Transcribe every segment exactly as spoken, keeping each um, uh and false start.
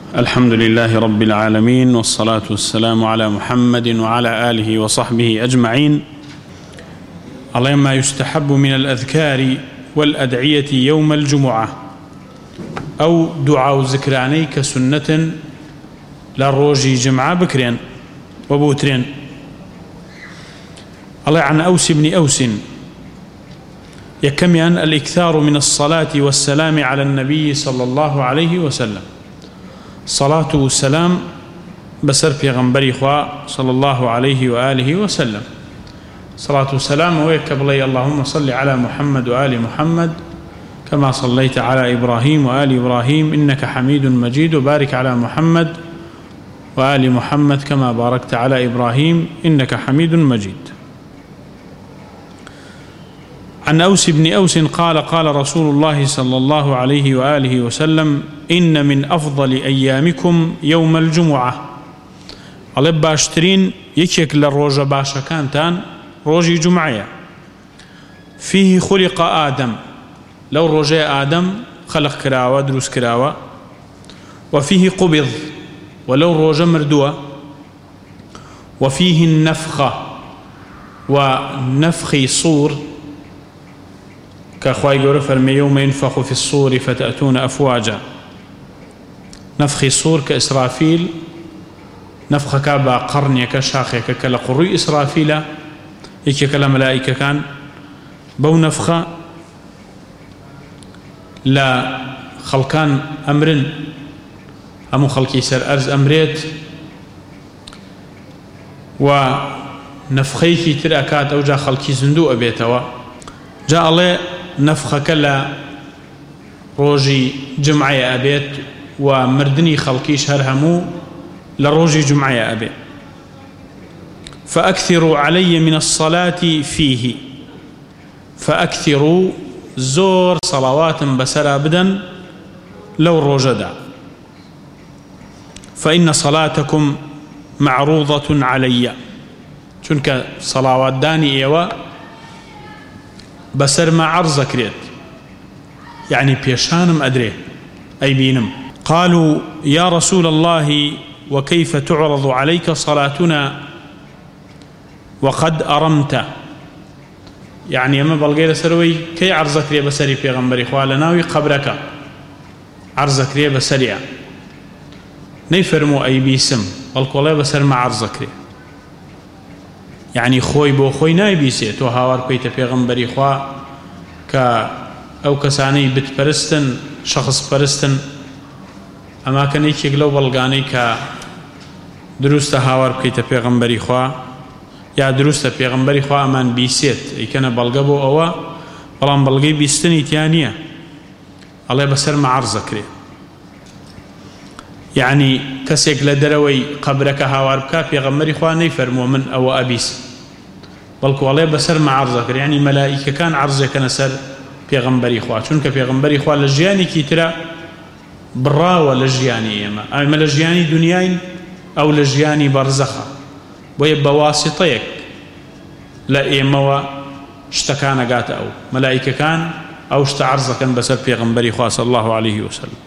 الحمد لله رب العالمين، والصلاة والسلام على محمد وعلى آله وصحبه أجمعين. اللهم ما يستحب من الأذكار والأدعية يوم الجمعة أو دعاء ذكراني كسنة للروج جمعة بكرين وبوترين. الله عن أوس بن أوس يكمن الإكثار من الصلاة والسلام على النبي صلى الله عليه وسلم. صلاة والسلام بسر پیغمبری خوا صلى الله عليه وآله وسلم. صلاة والسلام ويكبلي اللهم صل على محمد وآل محمد كما صليت على إبراهيم وآل إبراهيم إنك حميد مجيد، وبارك على محمد وآل محمد كما باركت على إبراهيم إنك حميد مجيد. عن أوس بن أوس قال قال رسول الله صلى الله عليه وآله وسلم إن من أفضل أيامكم يوم الجمعة. الله باشترين يكيك للروج باشا كانتان روجي جمعية فيه خلق آدم، لو رجاء آدم خلق كراوة دروس كراوة، وفيه قبض ولو رجاء مردوة، وفيه النفخة ونفخي صور كأخوي قول فرمي يوم ينفخ في الصور فتأتون أفواجا. نفخي صور كإسرافيل، نفخ كابا قرن كشاخ كالقروي إسرافيل يكي كلا ملائكة كان بو نفخة لا خلقان أمرن أمو خلقي سر أرز أمريت، ونفخيكي ترأكات أو جا خلقي زندوء بيتوا. جاء الله نفخة كلا روجي جمعية أبيت ومردني خلقيش هرهمو لروجي جمعية أبيت. فأكثروا علي من الصلاة فيه، فأكثروا زور صلوات بسر أبدا لو روجدا، فإن صلاتكم معروضة علي. چونك صلوات داني إيوه بسر ما عرض كريت، يعني بيشانم أدري أي بينم. قالوا يا رسول الله وكيف تعرض عليك صلاتنا وقد أرمت؟ يعني أما بلغير سروي كي عرض كريت بسري بيغمبري خوالناوي قبرك عرض كريت بسري نيفرمو أي بيسم والقولي بسر ما عرض كريت، يعني خوي بو خوي ناي بيسي تو هاور بيت پیغمبري خوا كا او كساني بت پرستن شخص پرستن اما كني كي لو بلغاني كا درست هاور بيت پیغمبري خوا يا درست پیغمبري خوا امان بيسيت اي كان بلغبو او بلان بلغي بيستني تيانيه الله بسر ما عرض كري. يعني كسيك لدروي قبرك هاور بكا پیغمبري خوا نيفرمو من او ابيس بلکو الله بسر ما عرض كري، يعني ملائكة كان عرض كان سر پیغمبري خوا. چونك پیغمبري خوا لجياني كي ترى براوة لجياني اما اما لجياني دنياين او لجياني برزخة ويبقى واسطيك لا اما اشتكان قات او ملائكة كان او اشتعرض كان بسر پیغمبري خوا صلى الله عليه وسلم.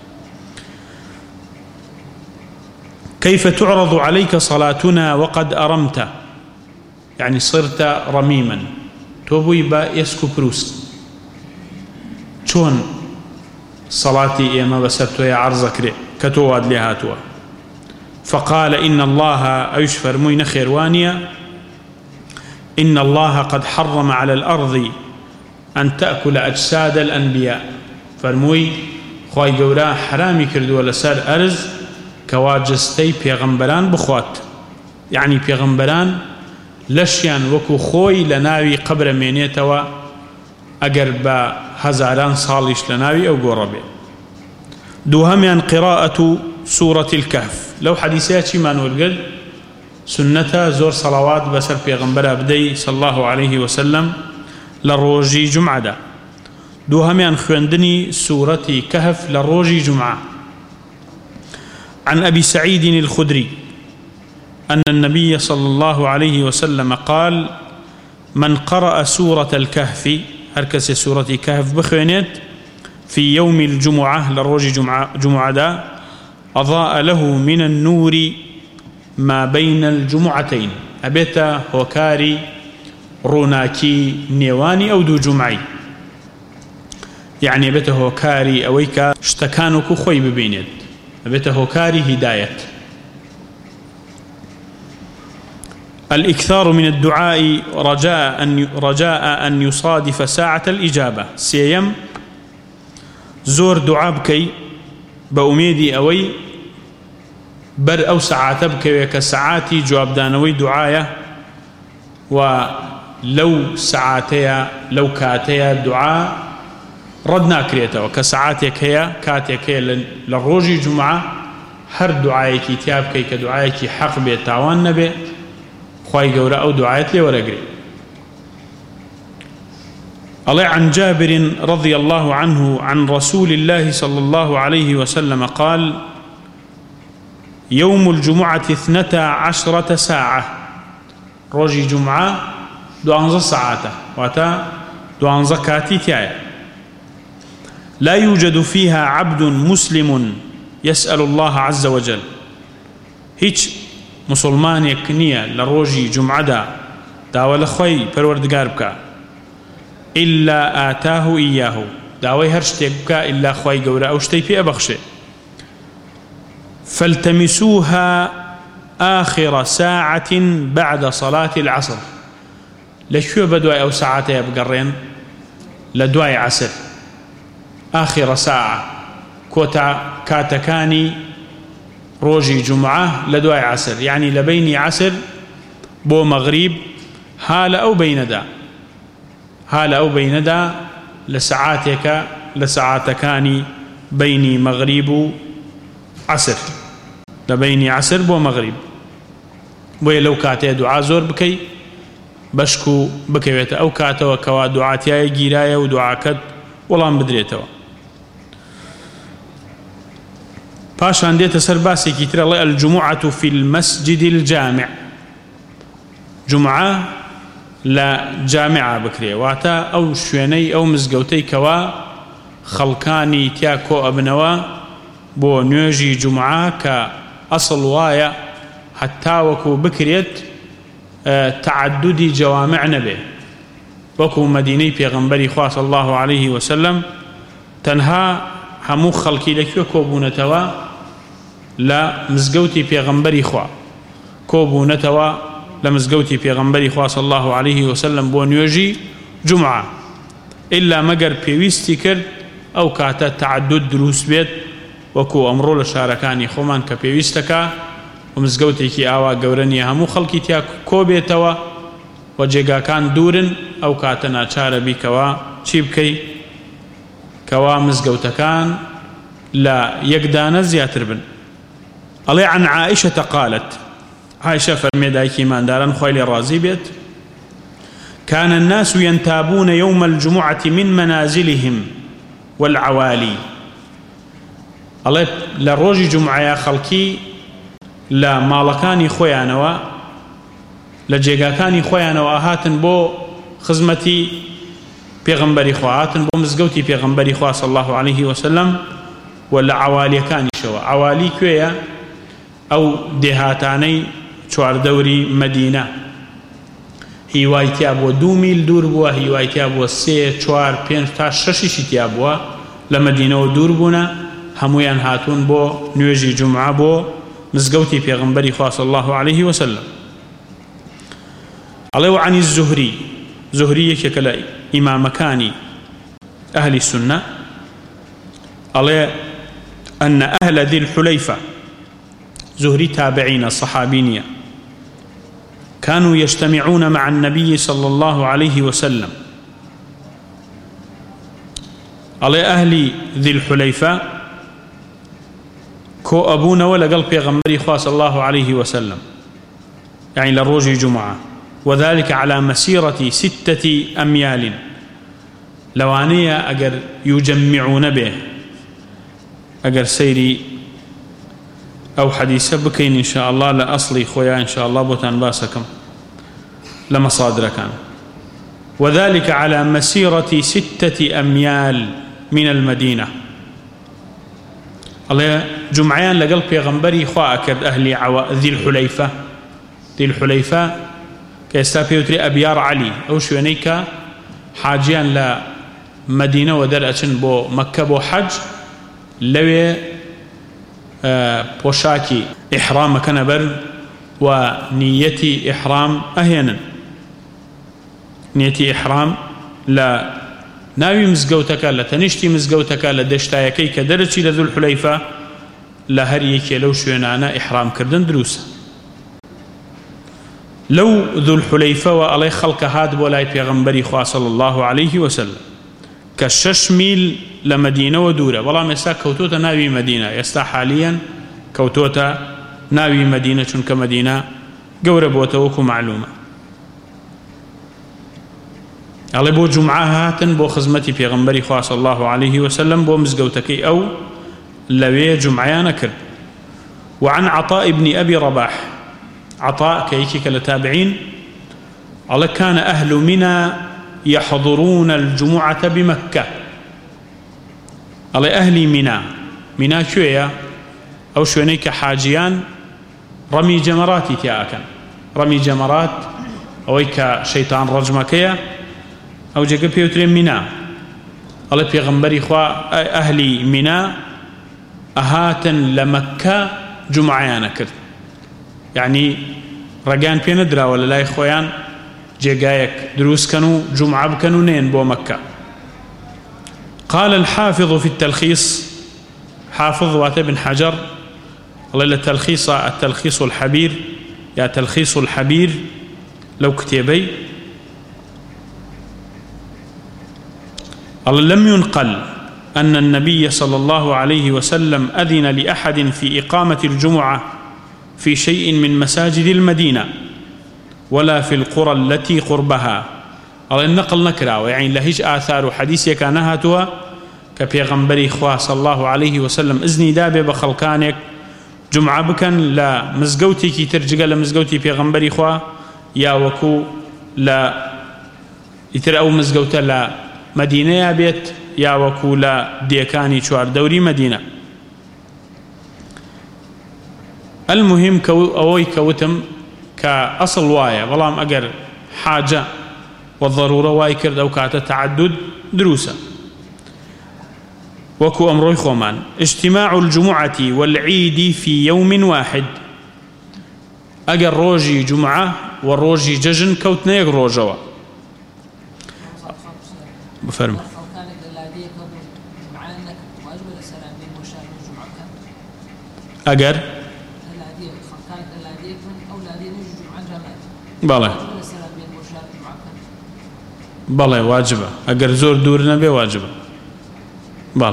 كيف تعرض عليك صلاتنا وقد أرمت؟ يعني صرت رميما توبوي با يسكو بروس شون صلاتي إما بسرتو يا عرضك كتواد لهاتوا. فقال إن الله أيشفر موين خيروانيا إن الله قد حرم على الأرض أن تأكل أجساد الأنبياء. فرموي خواهي قورا حرامي كردو لسار أرز كواجستي پیغمبران بخوات، يعني پیغمبران لشيان وكو خوي لناوي قبر مينيتوا اگر با هزاران صالش لناوي او قربي. دوهميان قراءة سورة الكهف. لو حديثاتي ما نقول سنة زور صلوات بسر پیغمبر ابدي صلى الله عليه وسلم لروجي جمعة دا. دوهميان خوندني سورة كهف لروجي جمعة. عن أبي سعيد الخدري أن النبي صلى الله عليه وسلم قال من قرأ سورة الكهف هركس سورة كهف بخوينت في يوم الجمعة لروج جمعة, جمعة دا أضاء له من النور ما بين الجمعتين أبيتا هوكاري روناكي نيواني أو دو جمعي يعني أبيتا هوكاري أويكا اشتكانك خوي ببينيد أبيتا هوكاري هداية. الإكثار من الدعاء رجاء أن رجاء أن يصادف ساعة الإجابة. سيم زور دعاء بكي بأميدي أوي بر أو ساعات بكي كساعاتي جواب دانوي دعاية ولو ساعاتيا لو كاتيا دعاء ردنا كريتا وكساعاتك هي كاتيك هي للروجي جمعة هر دعايكي تيابكي كدعايكي حق بيتاوان نبي خواهي قورا أو دعايت لي ورقري. الله عن جابر رضي الله عنه عن رسول الله صلى الله عليه وسلم قال: يوم الجمعة اثنتا عشرة ساعة. روجي جمعة دوانزا ساعة واتا دوانزا كاتي تايا لا يوجد فيها عبد مسلم يسأل الله عز وجل. هيج مسلمان يكنية لروجي جمعة دا داوال خوي پروردگار بكا إلا آتاه إياه داوي هرشتك بكا إلا خوي قورا أوشتي في أبخشي. فالتمسوها آخر ساعة بعد صلاة العصر. لشو بدواي أو ساعات يبقرين لدواي عصر آخر ساعة كوتا كاتكاني روجي جمعة لدواي عصر يعني لبيني عصر بو مغرب هال أو بين دا هال أو بين دا لساعاتك لساعاتكاني بيني مغرب عصر لبيني عصر بو مغرب بو لو كاتي دعاء زور بكي بشكو بكيويت أو كاتوا كوا دعاتيا جيرايا ودعاكت والله بدريتوا. باشان ديت سرباسي كتير الله الجمعة في المسجد الجامع. جمعة لا جامعة بكري واتا أو شويني أو مزقوتي كوا خلقاني تياكو أبنوا بو نيوجي جمعة كأصل وايا حتى وكو بكريت اه تعددي جوامع نبي وكو مديني بيغنبري خواه صلى الله عليه وسلم تنها همو خلقي لكيو كوبونتوا لا مزقوتي بيغنبري خواه كوبونتوا لمزقوتي بيغنبري خواه صلى الله عليه وسلم بو نيوجي جمعة إلا مقر بيويستي كرد أو كاتا تعدد دروس بيت وكو أمرو لشاركاني خومان كبيويستكا ومزقوتي كي آوا قورني همو خلقي تيا كوبيتوا وجيقا كان دورن أو كاتنا چار بي كوا چيبكي كوا مزقوتكان لا يقدان زياتر بن. الله عن عائشة قالت عائشة فرميدايكي مان دارن خويل رازي بيت كان الناس ينتابون يوم الجمعة من منازلهم والعوالي. الله لروجي جمعة يا خلقي لا مالكاني خويانوا لجيغاكاني خويانوا هاتن بو خزمتي بيغنبري خوا هاتن بو مزقوتي بيغنبري خوا صلى الله عليه وسلم ولا عوالي كاني شوا عوالي كويا أو دهاتاني چوار دوري مدينة هیوایتی ابو دو میل دور بوا هیوایتی ابو سه چوار پنج تا ششی ابو لمدينة ودور بونا همویان هاتون بو نوێژی جمعة بو مزقوتي پیغمبری خوا صلى الله عليه وسلم. عليه عن الزهري زهري كلا إمام كاني أهل السنة عليه أن أهل ذي الحليفة زهري تابعين الصحابينية كانوا يجتمعون مع النبي صلى الله عليه وسلم. على أهل ذي الحليفة كو أبونا ولا قلب پیغمبري خوا صلى الله عليه وسلم يعني للروج جمعة وذلك على مسيرة ستة أميال لوانية أجر يجمعون به أجر سيري أو حديث بكين إن شاء الله لأصلي خويا إن شاء الله بوتان باسكم لمصادر كان وذلك على مسيرة ستة أميال من المدينة. الله جمعيان لقل بيغمبري خوا أكرد أهلي عوا ذي الحليفة ذي الحليفة كيستا بيوتري أبيار علي أو شوينيكا حاجيان لا مدينة ودرأتن بو مكة بو حج لوي آه بوشاكي إحرام كنبر ونيتي إحرام أهينا نيتي إحرام لا ناوي مزقوتك لا تنشتي مزقوتك لا دشتايكي كدرتي لذو الحليفة لا هريكي لو شوينانا إحرام كردن دروسا لو ذو الحليفة وعلي خلق هاد ولاي بيغمبري خواه صلى الله عليه وسلم كشش ميل لمدينة ودورة والله مسا كوتوتا ناوي مدينة يستا حاليا كوتوتا ناوي مدينة چونك مدينة قورب وتوكو معلومة على بو جمعة هاتن بو خزمتي بيغمبري خواه صلى الله عليه وسلم بو مزقوتكي أو لوي جمعيان كرد. وعن عطاء بن أبي رباح عطاء كيكي كالتابعين على كان أهل منى يحضرون الجمعة بمكة على أهل منى منى شوية أو شوينيك حاجيان رمي جمراتي تياكن رمي جمرات أويك شيطان رجمكية أو جاك بيوترين منى على بيغمبري خوا أهلي منى أهاتن لمكة جمعيان كرد يعني رجان بين درا ولا لا إخوان جايك دروس كانوا جمعة بكانوا نين بو مكة. قال الحافظ في التلخيص حافظ وات بن حجر الله التلخيص التلخيص الحبير يا تلخيص الحبير لو كتبي الله لم ينقل أن النبي صلى الله عليه وسلم أذن لأحد في إقامة الجمعة في شيء من مساجد المدينة ولا في القرى التي قربها. الله النقل نكرا يعني لهيج آثار حديث كانها توا كبيغمبري خواه صلى الله عليه وسلم إذني دابي بخلقانك جمعة بكن لا مزقوتي كي ترجق لمزقوتي بيغمبري خواه يا وكو لا يتر أو مزقوتا لا مدينة بيت يا وكو لا ديكاني شوار دوري مدينة. المهم كو أوي كوتم كأصل وايا والله أجر حاجة والضرورة واي كرد أو كاتا تعدد دروسا وكو أمروي خومان اجتماع الجمعة والعيد في يوم واحد أجر روجي جمعة والروجي ججن كوتنا يق روجوا بفرم أجر بله بله واجبه اگر زور دور نبي واجبه بله.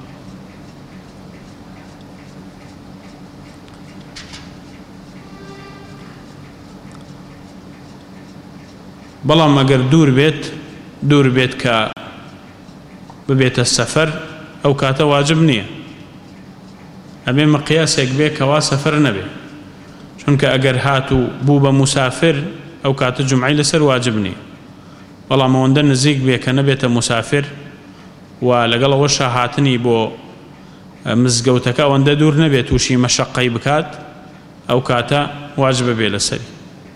بلام اگر دور بيت دور بيت ك ببيت السفر او كاتا واجب نيه ابي مقياسك بيك وا سفر نبي چونکە ئەگەر هات و بوو بە مسافر ئەو کاتە جمعی لەسەر واجب نییە بەڵام ئەوەندە نزیک بێ کە نەبێتە مسافر و لەگەڵ ئەوەشە هاتنی بۆ مزگەوتەکە ئەوەندە دوور نەبێت تووشی مەشەقەی بکات ئەو کاتە واجبە بێ لەسەری.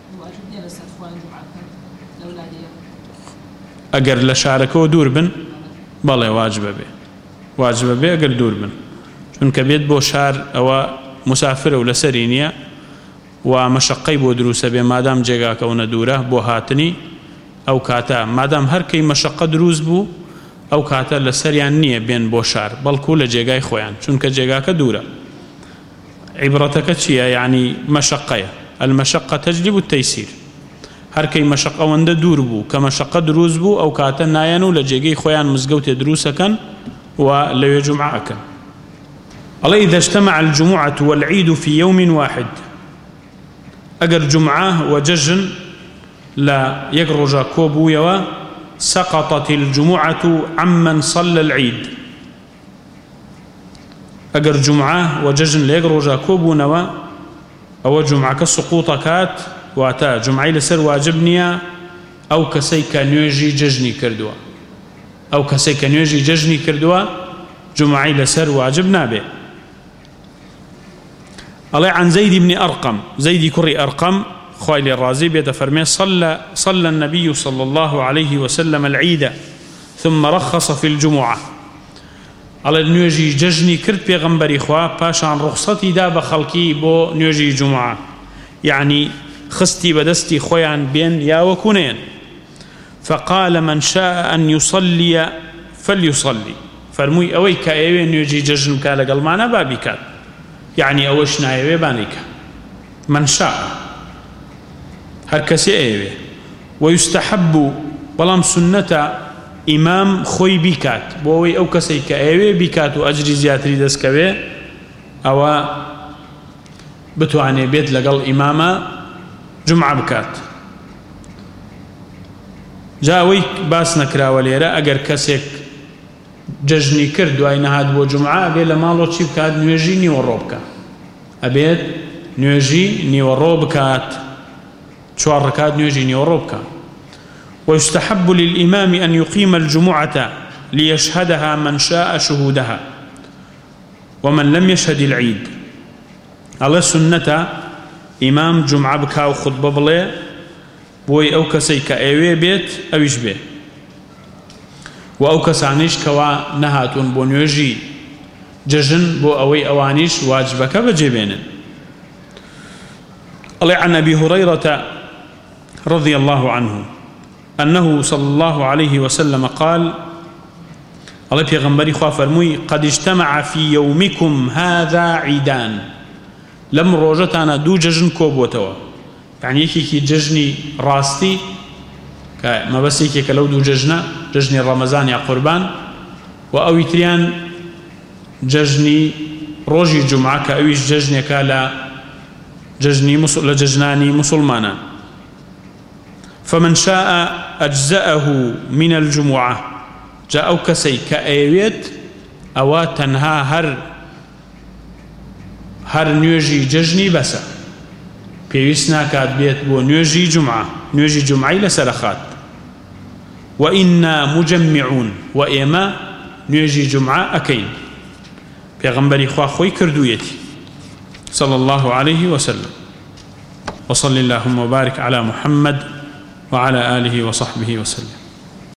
ئەگەر لە شارەکەەوە دوور بن بەڵێ واجبە بێ واجبە بێ ئەگەر دوور بن چونکە بێت بۆ شار ئەوە مسافرە و لەسەری نییە و مەشەقەی بۆ دروسە بێ مادام جێگاکەونە دوورە بۆ هاتنی ئەو کاتە مادام هەرکەی مەشەقە دروست بوو ئەو کاتە لەسەریان نییە بێن بۆ شار بەڵکو لە جێگای خۆیان چونکە جێگاکە دوورە. عیبرەتەکە چییە؟ یعنی مەشەقەیە المەشەقە تەجلیب التەیسیر هەرکەی مەشەق ئەوەندە دوور بوو کە مەشەقە دروست بوو ئەو کاتە نایەن و لە جێگەی خۆیان مزگەوتێ دروستەکەن و لەوێ جومعەکەن. الله إذا اجتمع الجمعة والعيد في يوم واحد أجر جمعة وججن لا يقرج كوبو يوا سقطت الجمعة عمن صلى العيد أجر جمعة وججن لا يقرج كوبو نوا أو جمعة كسقوطكات واتا جمعي لسر واجبنيا أو كسي كان يجي ججني كردوا أو كسي كان يجي ججني كردوا جمعي لسر واجب نابه الله عن زيد بن أرقم زيد كري أرقم خويل الرازي بيتفرمي صلى صلى النبي صلى الله عليه وسلم العيد ثم رخص في الجمعة على نيوجي ججني كرت بيغمبري خوا باشان رخصتي داب خلقي بو نيوجي جمعة يعني خستي بدستي خويان بين يا وكونين فقال من شاء أن يصلي فليصلي فرموي أوي كأيوي نيوجي ججن كالا قلمانا بابي كات يعني أوش نايوي بانيك من شاء هركسي أيوي ويستحب بلام سنة إمام خوي بكات بوي أو كسي كأيوي بكات وأجري زياتري دسكوي أو بتواني بيت لقل إماما جمعة بكات جاوي باس نكرا وليرا أجر كسيك ججني كرد وأين هاد بو جمعة أبي لما لو تشيب كاد نيوجي نيوروبكا أبيت نيوجي نيوروبكات شوار ركاد نيوجي نيوروبكا ويستحب للإمام أن يقيم الجمعة ليشهدها من شاء شهودها ومن لم يشهد العيد على سنة إمام جمعة بكا وخطبة بلي بوي أو كسي كأيوي بيت أويش بي وأو كسانيش كوا نهاتون بو نيوجي ججن بو أوي أوانيش واجبك بجيبين الله عن أبي هريرة رضي الله عنه أنه صلى الله عليه وسلم قال الله بيغمبري خواه فرموي قد اجتمع في يومكم هذا عيدان لم روجتانا دو ججن كوبوتوا يعني يكي ججني راستي ما بس يكي كلو دو ججنا ججني رمضان يا قربان وأوي تريان ججني روجي جمعة كأويش ججني كالا ججني مسل لججناني مسلمانا فمن شاء أجزأه من الجمعة جاء كسي كأيويت أو تنها هر هر نيوجي ججني بسا بيوسنا كاد بيت بو نيوجي جمعة نيوجي جمعة لسرخات وإنا مجمعون وإما نيوجي جمعة أكين بيغمبري خوا خوي كردويتي صلى الله عليه وسلم وصل اللهم وبارك على محمد وعلى آله وصحبه وسلم.